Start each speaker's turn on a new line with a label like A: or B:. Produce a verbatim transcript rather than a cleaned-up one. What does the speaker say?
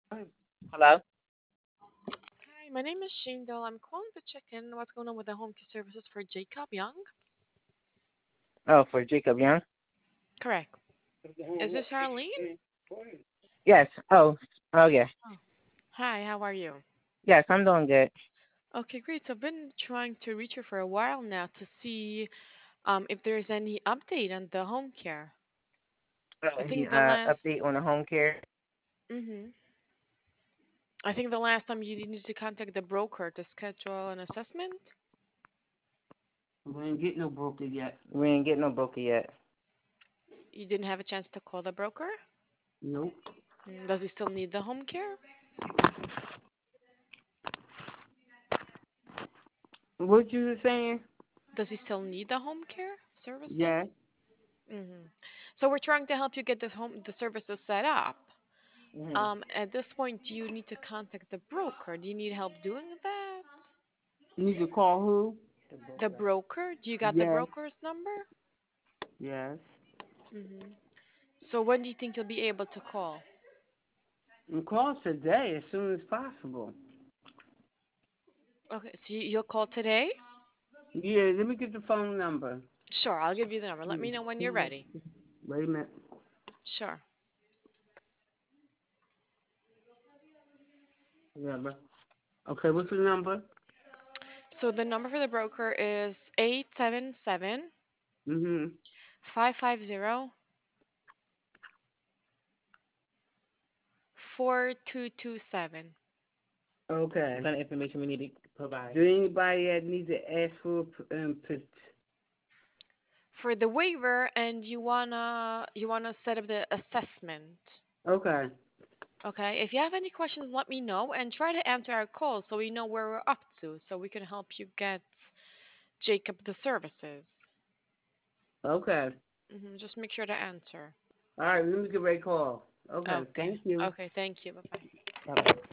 A: Hello?
B: Hi, my name is Shane Doll. I'm calling to check in what's going on with the home care services for Jacob Young.
A: Oh, for Jacob Young?
B: Correct. Is this Arlene?
A: Yes. Oh, oh yeah.
B: Oh. Hi, how are you?
A: Yes, I'm doing good.
B: Okay, great. So I've been trying to reach you for a while now to see um, if there's any update on the home care.
A: Uh,
B: I
A: any
B: think the
A: uh,
B: last,
A: update on the home care?
B: hmm I think the last time you needed to contact the broker to schedule an assessment.
C: We ain't get no broker yet.
A: We ain't get no broker yet.
B: You didn't have a chance to call the broker.
C: Nope.
B: Mm, Does he still need the home care?
C: What you was saying?
B: Does he still need the home care services?
C: Yes.
B: hmm So we're trying to help you get the home the services set up.
A: Hmm.
B: Um, at this point, do you need to contact the broker? Do you need help doing that?
C: Need to call who?
A: The
B: The
A: broker.
B: broker? Do you got the
C: Yes.
B: broker's number?
C: Yes.
B: hmm So when do you think you'll be able to call?
C: And call today as soon as possible.
B: Okay, so you- you'll call today?
C: Yeah, let me get the phone number.
B: Sure, I'll give you the number. Let
C: Hmm.
B: me know when you're
C: Hmm.
B: ready.
C: Wait a minute.
B: Sure.
C: Number. Okay, what's the number?
B: So the number for the broker is eight seven seven
C: Mm-hmm.
B: five five zero four two two seven.
C: Okay.
A: What kind of information we need to provide?
C: Do anybody that need to ask for um, put,
B: For the waiver, and you wanna you wanna set up the assessment.
C: okay.
B: Okay, if you have any questions, let me know and try to answer our calls so we know where we're up to so we can help you get Jacob the services.
C: Okay.
B: hmm Just make sure to answer.
C: All right, let me get ready to call. Okay,
B: Okay.
C: thank you.
B: Okay, thank you. Bye bye.
A: Bye bye.